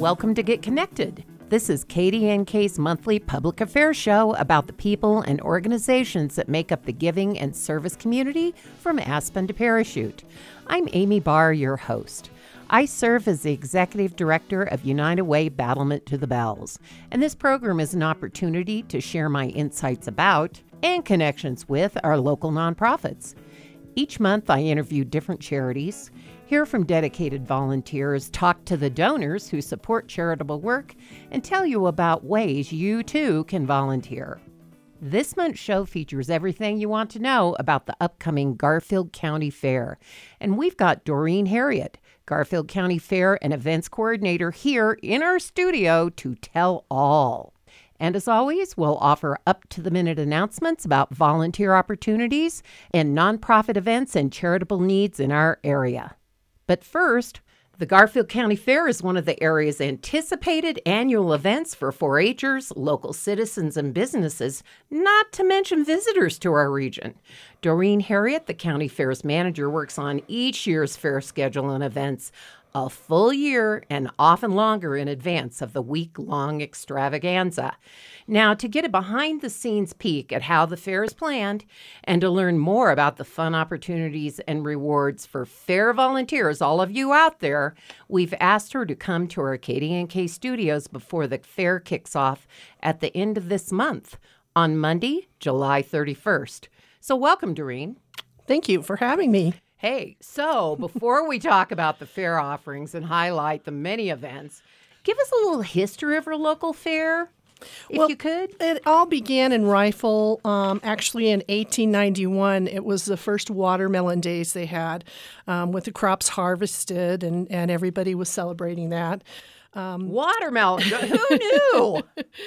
welcome to Get Connected. This is KDNK's monthly public affairs show about the people and organizations that make up the giving and service community from Aspen to Parachute. I'm Amy Barr, your host. I serve as the Executive Director of United Way Battlement to the Bells, and this program is an opportunity to share my insights about and connections with our local nonprofits. Each month, I interview different charities, hear from dedicated volunteers, talk to the donors who support charitable work, and tell you about ways you too can volunteer. This month's show features everything you want to know about the upcoming Garfield County Fair. And we've got Doreen Harriet, Garfield County Fair and Events Coordinator, here in our studio to tell all. And as always, we'll offer up-to-the-minute announcements about volunteer opportunities and nonprofit events and charitable needs in our area. But first, the Garfield County Fair is one of the area's anticipated annual events for 4-H'ers, local citizens, and businesses, not to mention visitors to our region. Doreen Harriet, the county fair's manager, works on each year's fair schedule and events a full year and often longer in advance of the week-long extravaganza. Now, to get a behind-the-scenes peek at how the fair is planned and to learn more about the fun opportunities and rewards for fair volunteers, all of you out there, we've asked her to come to our KDNK studios before the fair kicks off at the end of this month on Monday, July 31st. So welcome, Doreen. Thank you for having me. Hey, so before we talk about the fair offerings and highlight the many events, give us a little history of our local fair, if you could. It all began in Rifle. Actually, in 1891, it was the first watermelon days they had with the crops harvested, and everybody was celebrating that. Watermelon, who knew?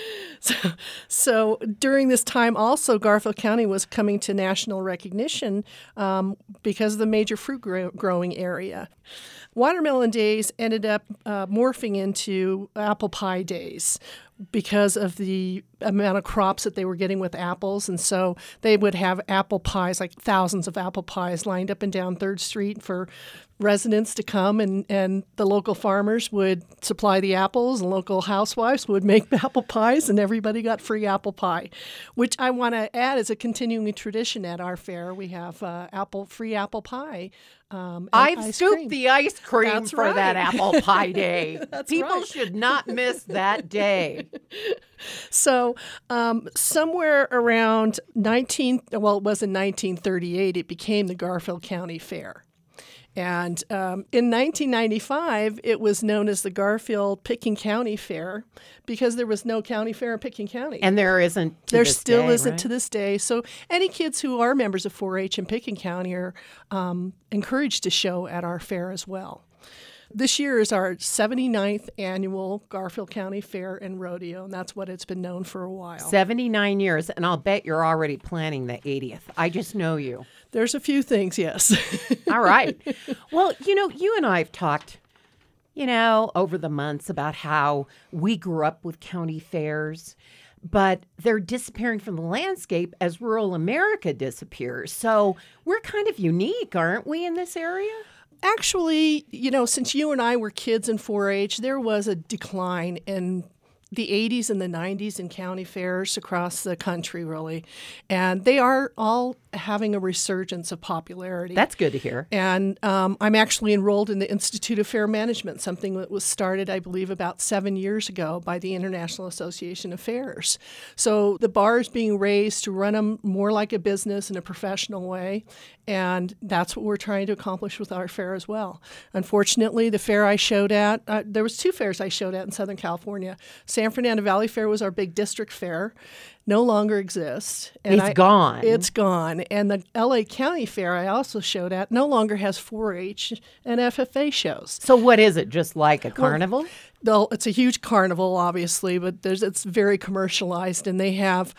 So during this time also, Garfield County was coming to national recognition because of the major fruit growing area. Watermelon days ended up morphing into apple pie days because of the amount of crops that they were getting with apples. And so they would have apple pies, like thousands of apple pies lined up and down 3rd Street for residents to come, and the local farmers would supply the apples, and local housewives would make apple pies, and everybody got free apple pie, which I want to add is a continuing tradition at our fair. We have free apple pie. I've scooped the ice cream That's for right. that apple pie day. People right. should not miss that day. So somewhere around it was in 1938, it became the Garfield County Fair. And in 1995, it was known as the Garfield Pitkin County Fair because there was no county fair in Pitkin County. And there isn't to There this still day, isn't right? to this day. So any kids who are members of 4-H in Pitkin County are encouraged to show at our fair as well. This year is our 79th annual Garfield County Fair and Rodeo, and that's what it's been known for a while. 79 years, and I'll bet you're already planning the 80th. I just know you. There's a few things, yes. All right. Well, you and I have talked, over the months about how we grew up with county fairs, but they're disappearing from the landscape as rural America disappears. So we're kind of unique, aren't we, in this area? Actually, since you and I were kids in 4-H, there was a decline in the 80s and the 90s in county fairs across the country, really. And they are all having a resurgence of popularity. That's good to hear. And I'm actually enrolled in the Institute of Fair Management, something that was started, I believe, about 7 years ago by the International Association of Fairs. So the bar is being raised to run them more like a business in a professional way. And that's what we're trying to accomplish with our fair as well. Unfortunately, the fair I showed at, there was 2 fairs I showed at in Southern California. San Fernando Valley Fair was our big district fair. No longer exists. And It's gone. It's gone. And the LA County Fair I also showed at no longer has 4-H and FFA shows. So what is it, just like a carnival? It's a huge carnival, obviously, but it's very commercialized, and they have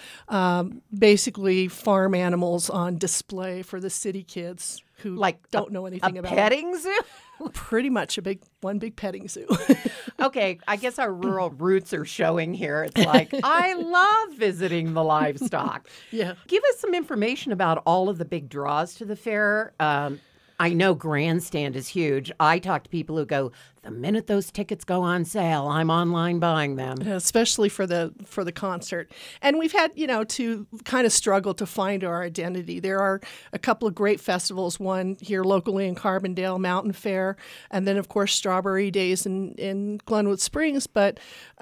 basically farm animals on display for the city kids who don't know anything about it. A petting zoo? Pretty much one big petting zoo. Okay, I guess our rural roots are showing here. It's like, I love visiting the livestock. Yeah. Give us some information about all of the big draws to the fair. I know Grandstand is huge. I talk to people who go, the minute those tickets go on sale, I'm online buying them. Especially for the concert. And we've had, to kind of struggle to find our identity. There are a couple of great festivals, one here locally in Carbondale, Mountain Fair, and then, of course, Strawberry Days in Glenwood Springs. But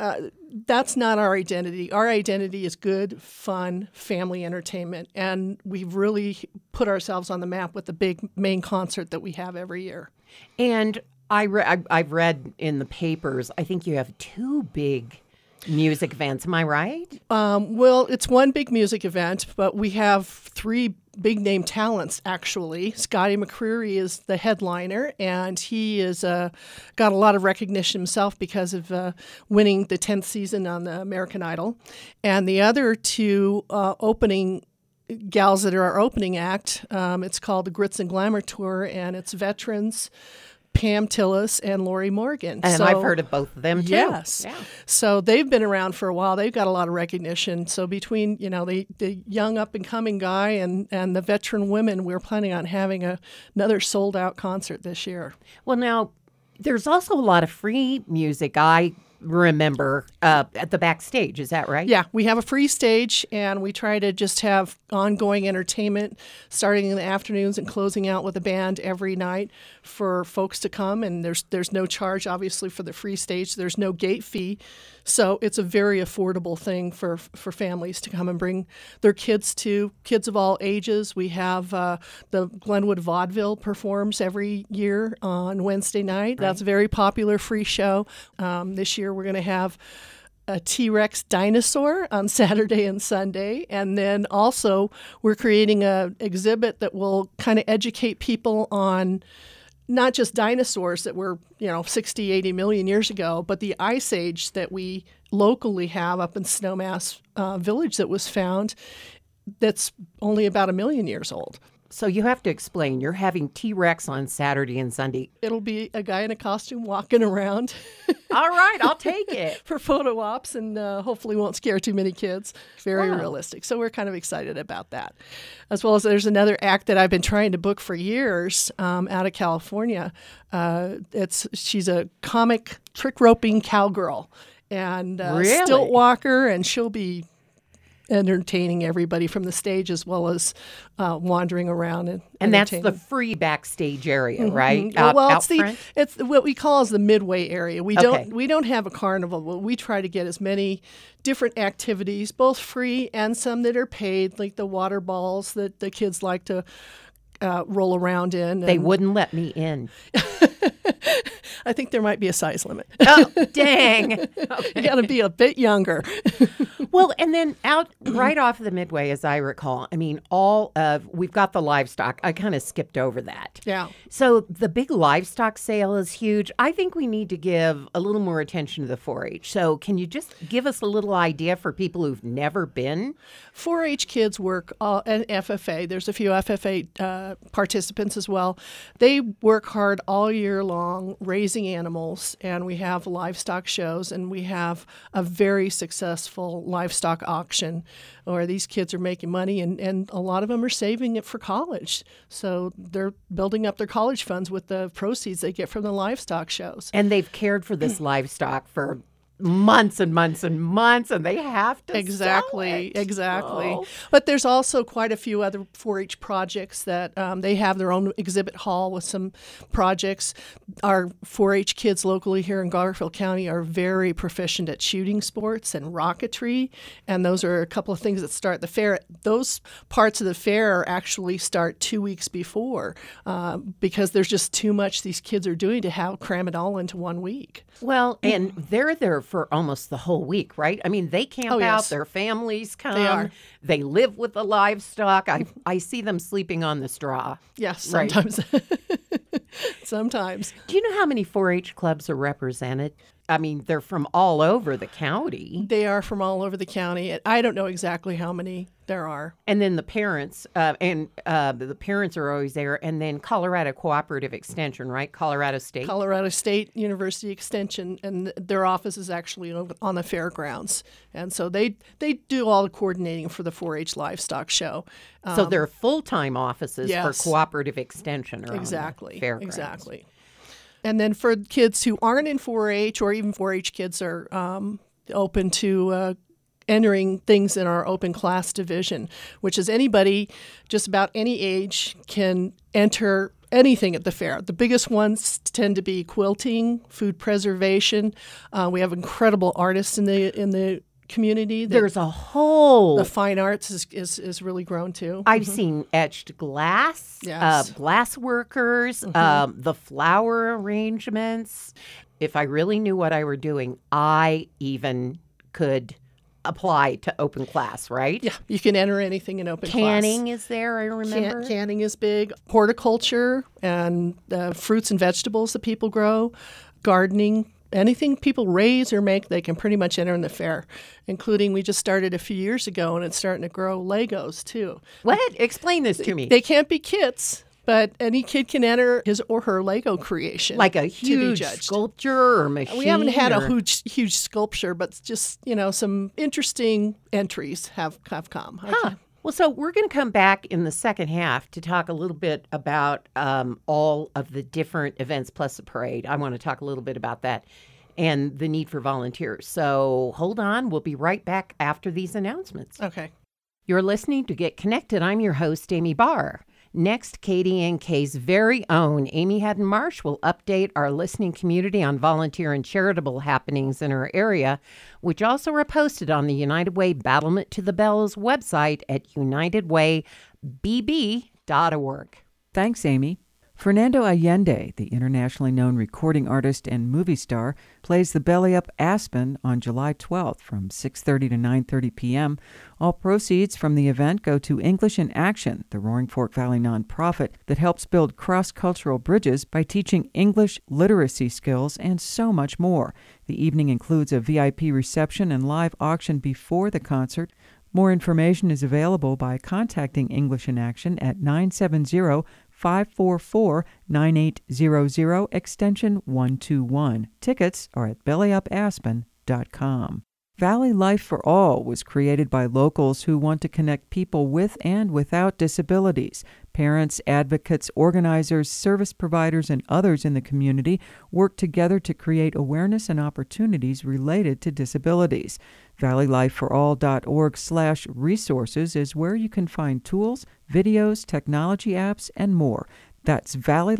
that's not our identity. Our identity is good, fun, family entertainment. And we've really put ourselves on the map with the big main concert that we have every year. And I've read in the papers, I think you have 2 big music events. Am I right? Well, it's one big music event, but we have 3 big name talents, actually. Scotty McCreery is the headliner, and he is got a lot of recognition himself because of winning the 10th season on the American Idol. And the other 2 opening gals that are our opening act, it's called the Grits and Glamour Tour, and it's veterans Pam Tillis and Lori Morgan. And I've heard of both of them, too. Yes. Yeah. So they've been around for a while. They've got a lot of recognition. So between, the young up-and-coming guy and the veteran women, we're planning on having another sold-out concert this year. Well, now, there's also a lot of free music. I remember at the backstage. Is that right? Yeah, we have a free stage, and we try to just have ongoing entertainment starting in the afternoons and closing out with a band every night for folks to come. And there's no charge, obviously, for the free stage. There's no gate fee. So it's a very affordable thing for families to come and bring their kids to, kids of all ages. We have the Glenwood Vaudeville performs every year on Wednesday night. Right. That's a very popular free show. This year we're going to have a T-Rex dinosaur on Saturday and Sunday. And then also we're creating an exhibit that will kind of educate people on not just dinosaurs that were, 60, 80 million years ago, but the ice age that we locally have up in Snowmass Village that was found that's only about 1 million years old. So you have to explain. You're having T-Rex on Saturday and Sunday. It'll be a guy in a costume walking around. All right, I'll take it. For photo ops, and hopefully won't scare too many kids. Very realistic. So we're kind of excited about that. As well as there's another act that I've been trying to book for years out of California. She's a comic trick roping cowgirl and stilt walker, and she'll be entertaining everybody from the stage as well as wandering around and that's the free backstage area, right? Mm-hmm. It's what we call as the midway area. We don't have a carnival, but we try to get as many different activities, both free and some that are paid, like the water balls that the kids like to roll around in. They wouldn't let me in. I think there might be a size limit. Oh, dang. Okay. You got to be a bit younger. Well, and then out right off of the Midway, as I recall, we've got the livestock. I kind of skipped over that. Yeah. So the big livestock sale is huge. I think we need to give a little more attention to the 4-H. So can you just give us a little idea for people who've never been? 4-H kids work at FFA. There's a few FFA participants as well. They work hard all year long raising animals, and we have livestock shows, and we have a very successful livestock auction where these kids are making money, and a lot of them are saving it for college. So they're building up their college funds with the proceeds they get from the livestock shows. And they've cared for this livestock for months and months and months, and they have to Exactly. Oh. But there's also quite a few other 4-H projects that they have their own exhibit hall with some projects. Our 4-H kids locally here in Garfield County are very proficient at shooting sports and rocketry, and those are a couple of things that start the fair. Those parts of the fair actually start 2 weeks before because there's just too much these kids are doing to cram it all into 1 week. Well, and they're there for almost the whole week, right? I mean, they camp out, their families come. They are. They live with the livestock. I see them sleeping on the straw. Yes, sometimes. Right. Sometimes. Do you know how many 4-H clubs are represented? I mean, they're from all over the county. They are from all over the county. I don't know exactly how many there are. And then the parents, the parents are always there. And then Colorado Cooperative Extension, right? Colorado State University Extension, and their office is actually on the fairgrounds. And so they do all the coordinating for the 4-H livestock show. So they're full-time offices for Cooperative Extension. Exactly. Fairgrounds. Exactly. And then for kids who aren't in 4-H, or even 4-H kids are open to entering things in our open class division, which is anybody, just about any age, can enter anything at the fair. The biggest ones tend to be quilting, food preservation. We have incredible artists in the community. There's a whole... The fine arts is really grown too. I've seen etched glass, Yes. glass workers, the flower arrangements. If I really knew what I were doing, I even could apply to open class, right? Yeah, you can enter anything in open class. Canning is there, I remember. Canning is big. Horticulture and fruits and vegetables that people grow, gardening, anything people raise or make, they can pretty much enter in the fair, including we just started a few years ago, and it's starting to grow Legos too. What? Explain this to me. They can't be kits, but any kid can enter his or her Lego creation. Like a to be huge judged. sculpture or machine? We haven't had or... a huge sculpture, but just, some interesting entries have come. Well, so we're going to come back in the second half to talk a little bit about all of the different events plus the parade. I want to talk a little bit about that and the need for volunteers. So hold on. We'll be right back after these announcements. Okay. You're listening to Get Connected. I'm your host, Amy Barr. Next, KDNK's very own Amy Haddon Marsh will update our listening community on volunteer and charitable happenings in her area, which also are posted on the United Way Battlement to the Bells website at unitedwaybb.org. Thanks, Amy. Fernando Allende, the internationally known recording artist and movie star, plays the Belly Up Aspen on July 12th from 6:30 to 9:30 p.m. All proceeds from the event go to English in Action, the Roaring Fork Valley nonprofit that helps build cross-cultural bridges by teaching English literacy skills and so much more. The evening includes a VIP reception and live auction before the concert. More information is available by contacting English in Action at 970-544-9800, extension 121. Tickets are at bellyupaspen.com. Valley Life for All was created by locals who want to connect people with and without disabilities. Parents, advocates, organizers, service providers, and others in the community work together to create awareness and opportunities related to disabilities. ValleyLifeForAll.org/resources is where you can find tools, videos, technology apps, and more. That's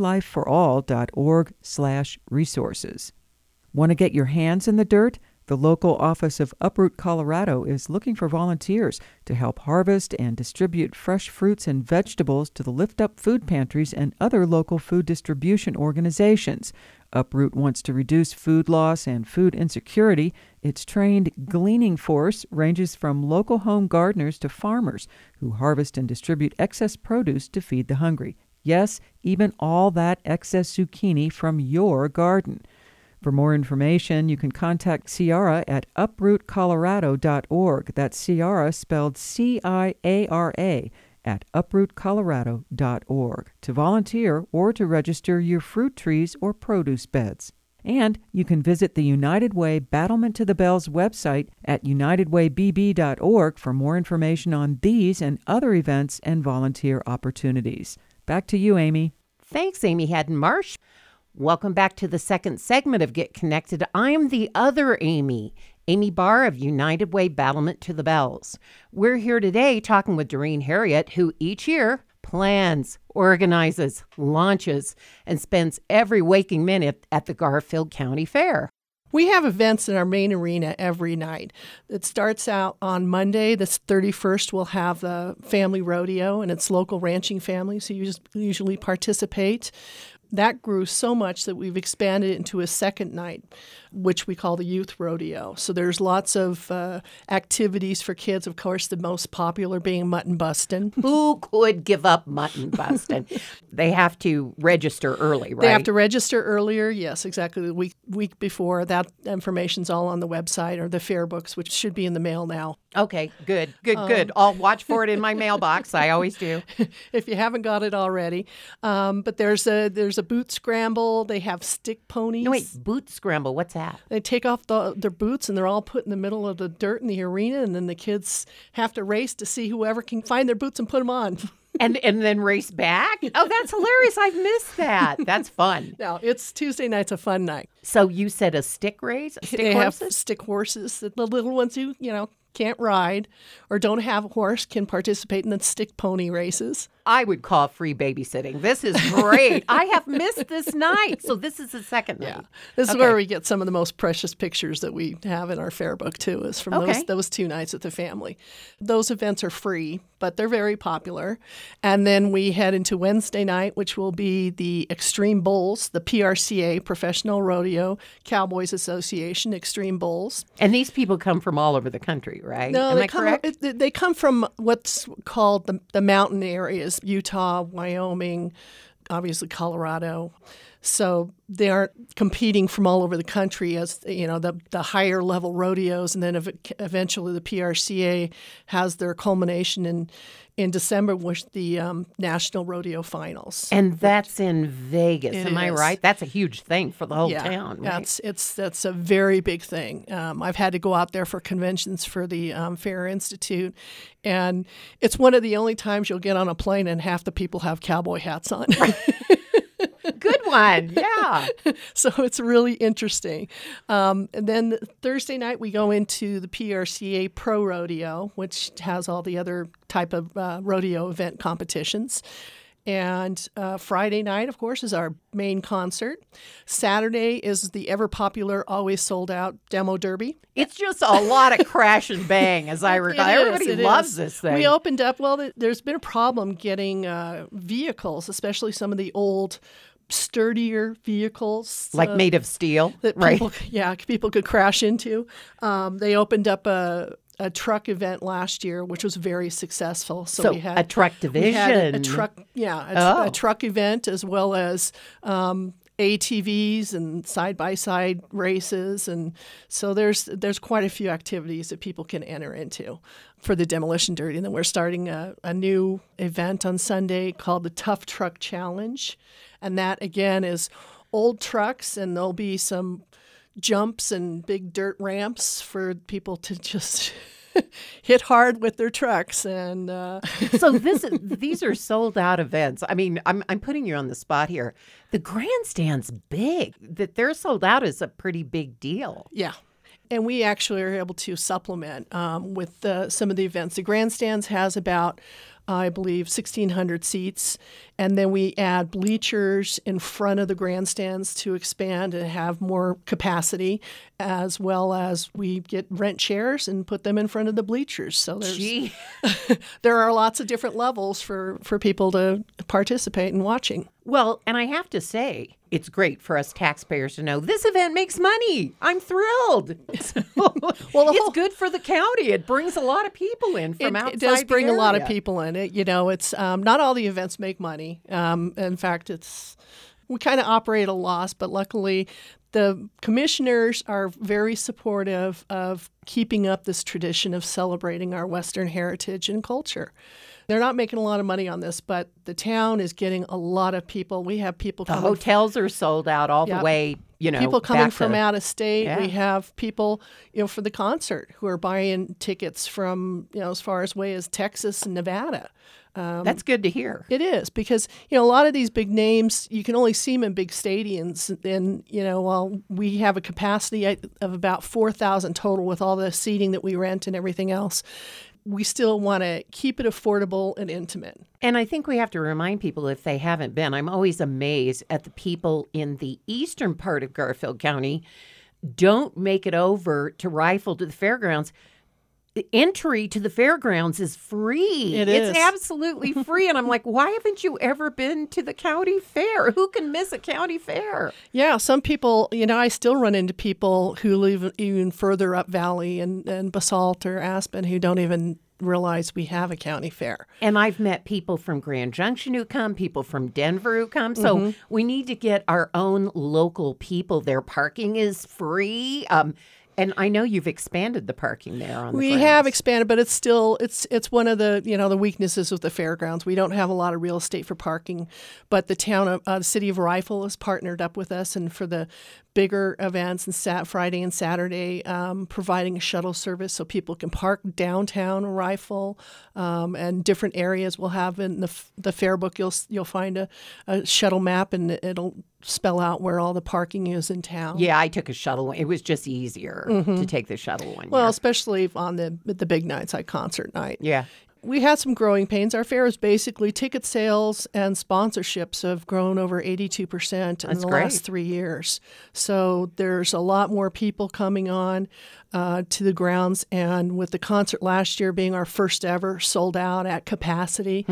ValleyLifeForAll.org/resources. Want to get your hands in the dirt? The local office of Uproot Colorado is looking for volunteers to help harvest and distribute fresh fruits and vegetables to the Lift Up food pantries and other local food distribution organizations. Uproot wants to reduce food loss and food insecurity. Its trained gleaning force ranges from local home gardeners to farmers who harvest and distribute excess produce to feed the hungry. Yes, even all that excess zucchini from your garden. For more information, you can contact Ciara at uprootcolorado.org. That's Ciara spelled C-I-A-R-A at uprootcolorado.org to volunteer or to register your fruit trees or produce beds. And you can visit the United Way Battlement to the Bells website at unitedwaybb.org for more information on these and other events and volunteer opportunities. Back to you, Amy. Thanks, Amy Haddon Marsh. Welcome back to the second segment of Get Connected. I'm the other Amy, Amy Barr of United Way Battlement to the Bells. We're here today talking with Doreen Harriet, who each year plans, organizes, launches, and spends every waking minute at the Garfield County Fair. We have events in our main arena every night. It starts out on Monday, the 31st. We'll have the family rodeo, and it's local ranching families who usually participate. That grew so much that we've expanded it into a second night, which we call the Youth Rodeo. So there's lots of activities for kids. Of course, the most popular being mutton busting. Who could give up mutton busting? They have to register early, right? They have to register earlier. Yes, exactly. The week before. That information's all on the website or the fair books, which should be in the mail now. Okay, good. I'll watch for it in my mailbox. I always do. If you haven't got it already. But there's a boot scramble. They have stick ponies. No, wait, boot scramble. What's that? They take off their boots and they're all put in the middle of the dirt in the arena, and then the kids have to race to see whoever can find their boots and put them on. and then race back? Oh, that's hilarious. I've missed that. That's fun. No, it's Tuesday night's a fun night. So you said a stick race? They have stick horses. The little ones who, can't ride or don't have a horse can participate in the stick pony races. I would call free babysitting. This is great. I have missed this night. So this is the second night. Yeah. This is where we get some of the most precious pictures that we have in our fair book, too, is from those 2 nights with the family. Those events are free, but they're very popular. And then we head into Wednesday night, which will be the Extreme Bowls, the PRCA, Professional Rodeo Cowboys Association Extreme Bowls. And these people come from all over the country, right? No, Am I correct? They come from what's called the mountain areas, Utah, Wyoming, obviously Colorado. So they aren't competing from all over the country as, the higher level rodeos. And then eventually the PRCA has their culmination in December with the National Rodeo Finals. And that's in Vegas, am I is. right? That's a huge thing for the whole town, right? That's a very big thing. I've had to go out there for conventions for the Fair Institute, and it's one of the only times you'll get on a plane and half the people have cowboy hats on. Good one, yeah. So it's really interesting. And then Thursday night, we go into the PRCA Pro Rodeo, which has all the other type of rodeo event competitions. And Friday night, of course, is our main concert. Saturday is the ever-popular, always sold-out Demo Derby. It's just a lot of crash and bang, as I recall. Everybody loves this thing. We opened up, there's been a problem getting vehicles, especially some of the old sturdier vehicles. Like made of steel, that right? People could crash into. They opened up a truck event last year, which was very successful. So we had a truck division. We had a truck, a truck event as well as ATVs and side-by-side races. And so there's quite a few activities that people can enter into for the Demolition Derby. And then we're starting a new event on Sunday called the Tough Truck Challenge. And that, again, is old trucks, and there'll be some jumps and big dirt ramps for people to just hit hard with their trucks. And so these are sold out events. I mean, I'm putting you on the spot here. The grandstand's big. That they're sold out is a pretty big deal. Yeah. And we actually are able to supplement with some of the events. The grandstands has about, I believe, 1,600 seats. And then we add bleachers in front of the grandstands to expand and have more capacity, as well as we get rent chairs and put them in front of the bleachers. So there are lots of different levels for people to participate in watching. Well, and I have to say, it's great for us taxpayers to know this event makes money. I'm thrilled. It's good for the county. It brings a lot of people in from outside. It does bring the a lot area. of people in. It's not all the events make money. In fact, we kind of operate a loss, but luckily the commissioners are very supportive of keeping up this tradition of celebrating our Western heritage and culture. They're not making a lot of money on this, but the town is getting a lot of people. We have people coming. The hotels are sold out all the way, people coming from out of state. Yeah. We have people, for the concert who are buying tickets from, as far away as Texas and Nevada. That's good to hear. It is, because, a lot of these big names, you can only see them in big stadiums. And, while we have a capacity of about 4,000 total with all the seating that we rent and everything else, we still want to keep it affordable and intimate. And I think we have to remind people, if they haven't been, I'm always amazed at the people in the eastern part of Garfield County don't make it over to Rifle to the fairgrounds. Entry to the fairgrounds is free. It's absolutely free. And I'm like, why haven't you ever been to the county fair? Who can miss a county fair? Yeah, some people, I still run into people who live even further up Valley and Basalt or Aspen who don't even realize we have a county fair. And I've met people from Grand Junction who come, people from Denver who come. So we need to get our own local people there. Parking is free. And I know you've expanded the parking there on the We grounds. have expanded, but it's still it's one of the the weaknesses of the fairgrounds. We don't have a lot of real estate for parking, but the town of the city of Rifle has partnered up with us, and for the bigger events and Friday and Saturday, providing a shuttle service so people can park downtown Rifle, and different areas. We'll have in the fair book you'll find a shuttle map, and it'll spell out where all the parking is in town. Yeah, I took a shuttle one. It was just easier to take the shuttle one. Well, year. especially on the big nights like concert night. Yeah. We had some growing pains. Our fair is basically ticket sales and sponsorships have grown over 82% in the last 3 years. So there's a lot more people coming on to the grounds. And with the concert last year being our first ever sold out at capacity,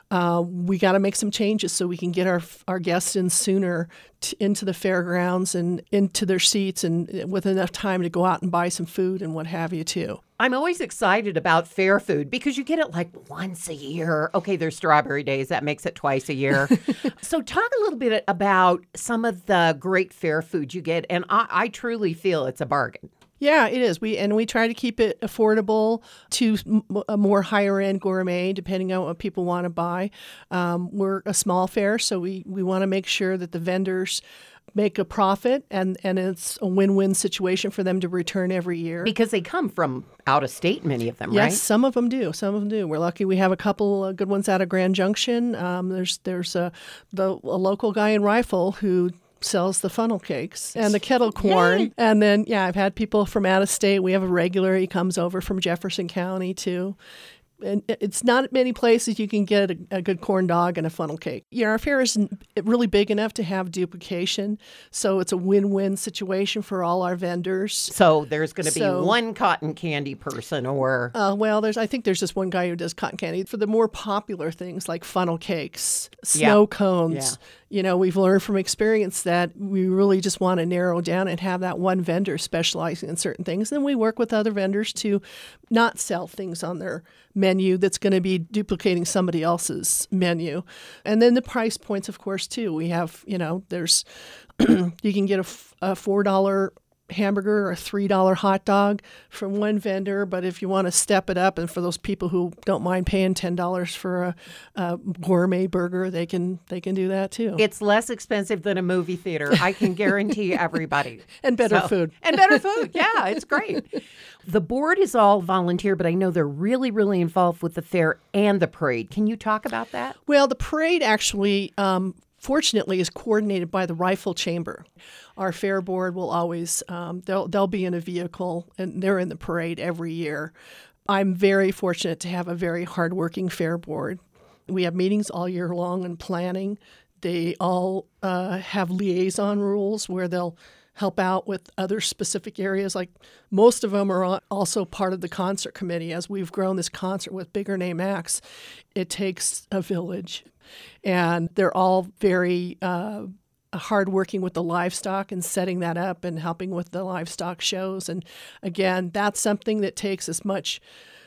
we got to make some changes so we can get our guests in sooner into the fairgrounds and into their seats, and with enough time to go out and buy some food and what have you too. I'm always excited about fair food because you get it like once a year. Okay, there's strawberry days. That makes it twice a year. So talk a little bit about some of the great fair food you get. And I truly feel it's a bargain. Yeah, it is. We try to keep it affordable to a more higher end gourmet, depending on what people want to buy. We're a small fair, so we want to make sure that the vendors make a profit, and it's a win-win situation for them to return every year. Because they come from out of state, many of them, Yes, right? some of them do. Some of them do. We're lucky we have a couple good ones out of Grand Junction. There's a local guy in Rifle who sells the funnel cakes and the kettle corn. Yay. And then, I've had people from out of state. We have a regular. He comes over from Jefferson County, too. And it's not many places you can get a good corn dog and a funnel cake. Our fair isn't really big enough to have duplication, so it's a win-win situation for all our vendors. So there's going to be one cotton candy person or... I think there's just one guy who does cotton candy. For the more popular things like funnel cakes, snow cones, we've learned from experience that we really just want to narrow down and have that one vendor specializing in certain things. And we work with other vendors to not sell things on their menu that's going to be duplicating somebody else's menu. And then the price points, of course, too. We have, there's, you can get a $4 hamburger or a $3 hot dog from one vendor, but if you want to step it up, and for those people who don't mind paying $10 for a gourmet burger, they can do that too. It's less expensive than a movie theater. I can guarantee everybody. And better food. And better food. Yeah, it's great. The board is all volunteer, but I know they're really, really involved with the fair and the parade. Can you talk about that? Well, the parade actually, fortunately, is coordinated by the Rifle Chamber. Our fair board will always, they'll be in a vehicle, and they're in the parade every year. I'm very fortunate to have a very hardworking fair board. We have meetings all year long and planning. They all have liaison rules where they'll help out with other specific areas. Like most of them are also part of the concert committee. As we've grown this concert with bigger name acts, it takes a village. And they're all very hard working with the livestock and setting that up and helping with the livestock shows. And again, that's something that takes as much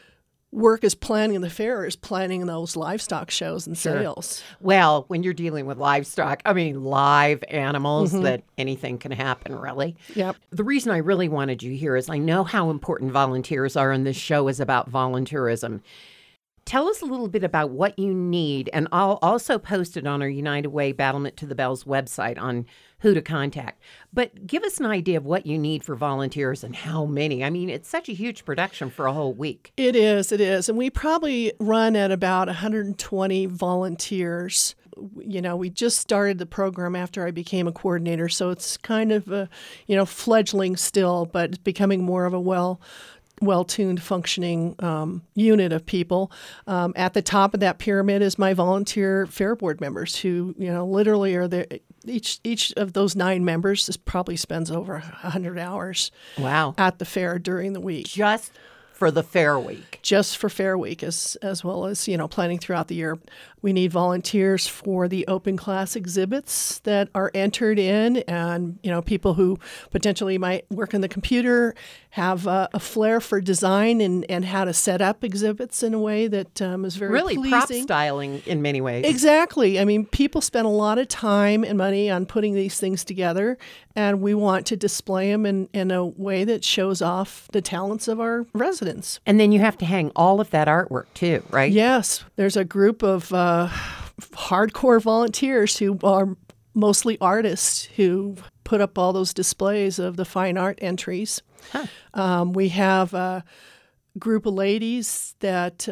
work as planning the fair is planning those livestock shows and sales. Well, when you're dealing with livestock, live animals, that anything can happen, really. Yep. The reason I really wanted you here is I know how important volunteers are, and this show is about volunteerism. Tell us a little bit about what you need, and I'll also post it on our United Way Battlement to the Bells website on who to contact. But give us an idea of what you need for volunteers and how many. It's such a huge production for a whole week. It is. And we probably run at about 120 volunteers. We just started the program after I became a coordinator, so it's kind of a, fledgling still, but it's becoming more of a well-tuned, functioning unit of people. At the top of that pyramid is my volunteer fair board members who, literally are there. Each of those 9 members probably spends over 100 hours at the fair during the week. Just for the fair week. Just for fair week, as well as, planning throughout the year. We need volunteers for the open class exhibits that are entered in, and people who potentially might work on the computer, have a flair for design and how to set up exhibits in a way that is very really pleasing. Prop styling in many ways. Exactly. I mean, people spend a lot of time and money on putting these things together, and we want to display them in a way that shows off the talents of our residents. And then you have to hang all of that artwork too, right? Yes. There's a group of hardcore volunteers who are mostly artists who put up all those displays of the fine art entries. Huh. We have a group of ladies that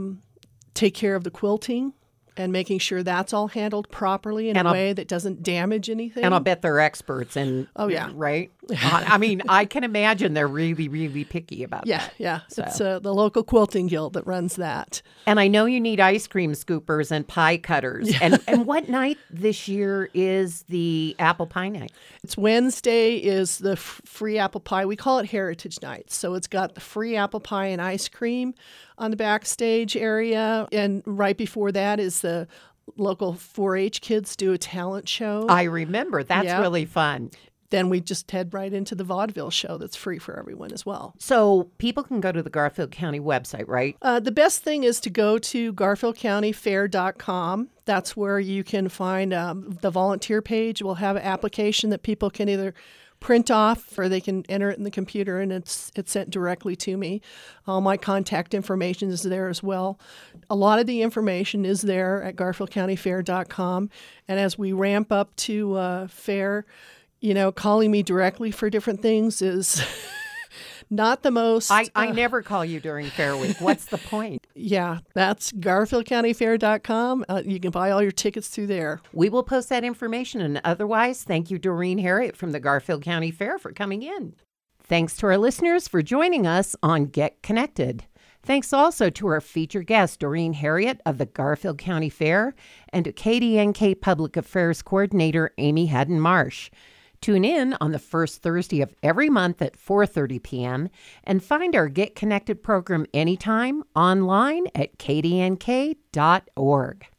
take care of the quilting and making sure that's all handled properly in a way that doesn't damage anything. And I'll bet they're experts in, right? I mean, I can imagine they're really, really picky about that. Yeah. So. It's the local quilting guild that runs that. And I know you need ice cream scoopers and pie cutters. Yeah. And what night this year is the apple pie night? It's Wednesday is the free apple pie. We call it Heritage Night. So it's got the free apple pie and ice cream on the backstage area. And right before that is the local 4-H kids do a talent show. I remember. That's really fun. Then we just head right into the vaudeville show that's free for everyone as well. So people can go to the Garfield County website, right? The best thing is to go to garfieldcountyfair.com. That's where you can find the volunteer page. We'll have an application that people can either print off or they can enter it in the computer, and it's sent directly to me. All my contact information is there as well. A lot of the information is there at garfieldcountyfair.com. And as we ramp up to fair, calling me directly for different things is not the most. I never call you during Fair Week. What's the point? Yeah, that's garfieldcountyfair.com. You can buy all your tickets through there. We will post that information. And otherwise, thank you, Doreen Harriet from the Garfield County Fair, for coming in. Thanks to our listeners for joining us on Get Connected. Thanks also to our featured guest, Doreen Harriet of the Garfield County Fair, and to KDNK Public Affairs Coordinator, Amy Haddon-Marsh. Tune in on the first Thursday of every month at 4:30 p.m. and find our Get Connected program anytime online at kdnk.org.